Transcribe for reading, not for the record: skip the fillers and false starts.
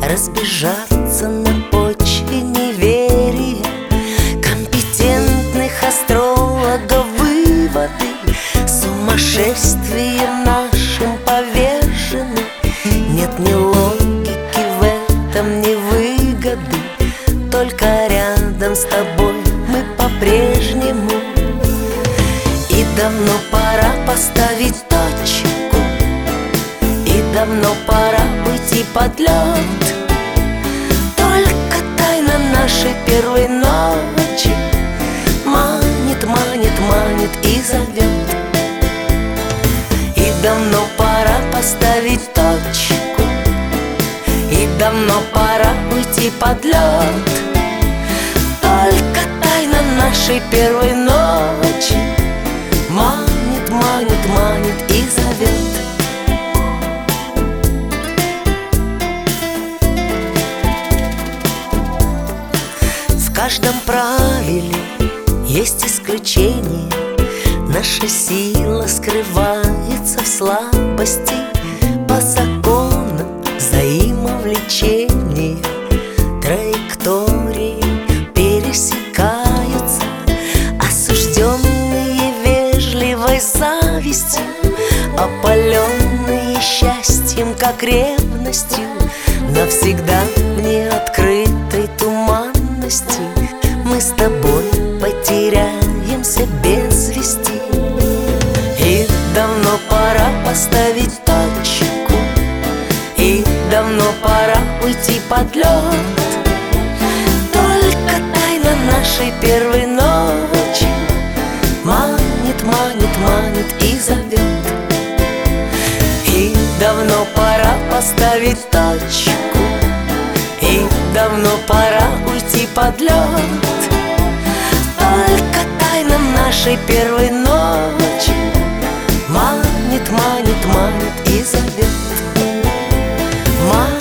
разбежаться на почве неверия компетентных астрологов выводы. Сумасшествием нашим повержены. Нет ни логики в этом, ни выгоды. Только рядом с тобой мы по-прежнему. И давно пора поставить точку, и давно пора уйти под лед. Только тайна нашей первой ночи манит, манит, манит и зовет. И давно пора поставить точку, и давно пора уйти под лед. Только тайна нашей первой ночи манит, манит, манит и зовет. В каждом правиле есть исключение. Наша сила скрывается в слабости. По законам взаимовлечения траектории пересекаются. Осужденные вежливой завистью, опаленные счастьем, как ревностью, навсегда в неоткрытой туманности мы с тобой потеряемся без вести. И давно пора поставить точку, и давно пора уйти под лед. Только тайна нашей первой ночи манит, манит, манит и зовет. И давно пора поставить точку, и давно пора уйти под лед. Только тайна нашей первой ночи манит, манит, манит и зовет.